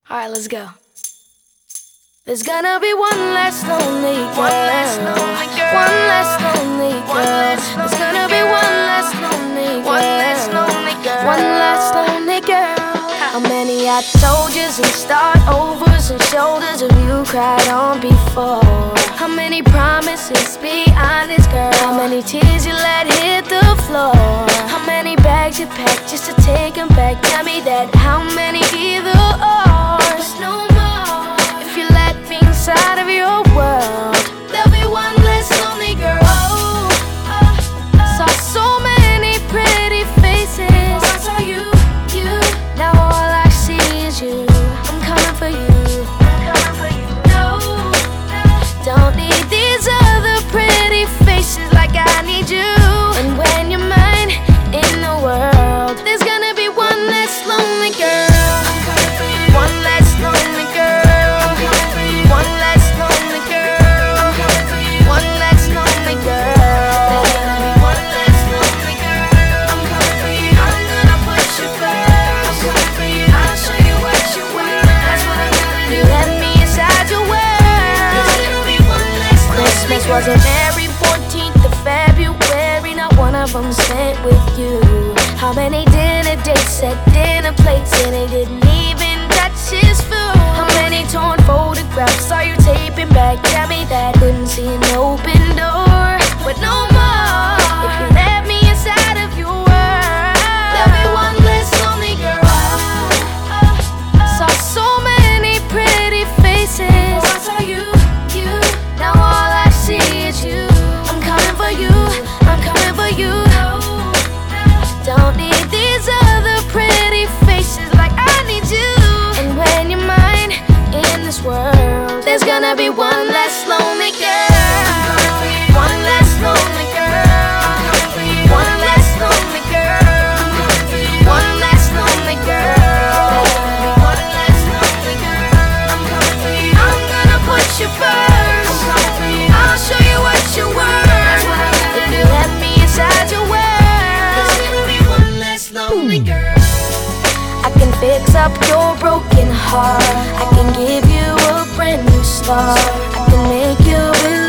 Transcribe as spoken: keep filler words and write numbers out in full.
Alright, let's go. There's gonna be one less lonely girl. One less lonely girl. One less lonely girl. There's gonna be one less lonely girl. One less lonely girl. One less lonely girl. How many I told yous and start overs and shoulders have you cried on before? How many promises, be honest girl? How many tears you let hit the floor? How many bags you packed just to take them back? Tell me that. How many either ors? No more. If you let me inside of your world, there'll be one less lonely girl. Oh, oh, oh. Saw so many pretty faces. I saw you, you. Now all I see is you. I'm coming for you. I'm coming for you. No, no. Don't need these other pretty faces like I need you. And when you're mine in the world, there's gonna be one less lonely girl. I'm coming for you. One less lonely girl. I'm coming for you. One less lonely girl. I'm coming for you. One less lonely girl. There's gonna be one less lonely girl. I'm coming for you. I'm gonna put you first. I'm coming for you. I'll show you what you want. That's what I'm gonna do. Let me inside your world. There's gonna be one less lonely girl. Christmas wasn't every fourteenth of February. Not one of them spent with you. How many dinner dates at dinner plates and they didn't even touch his food? How many torn photographs saw you taping back? Tell me that. Couldn't see an open door, but no more. If you let me inside of your world, there'll be one less lonely girl. Saw so many pretty faces. I saw you, you. Now all I see is you. I'm coming for you. I'm coming for you. Don't need these other pretty faces like I need you. And when you're mine in this world, there's gonna be one less lonely girl. One less lonely girl. One less lonely girl. One less lonely girl. One less lonely girl. I'm coming for you. I'm gonna put you first. I'll show you what you're worth. If you let me inside your world, there's gonna be one less lonely girl. I can fix up your broken heart. I can give you a brand new start. I can make you believe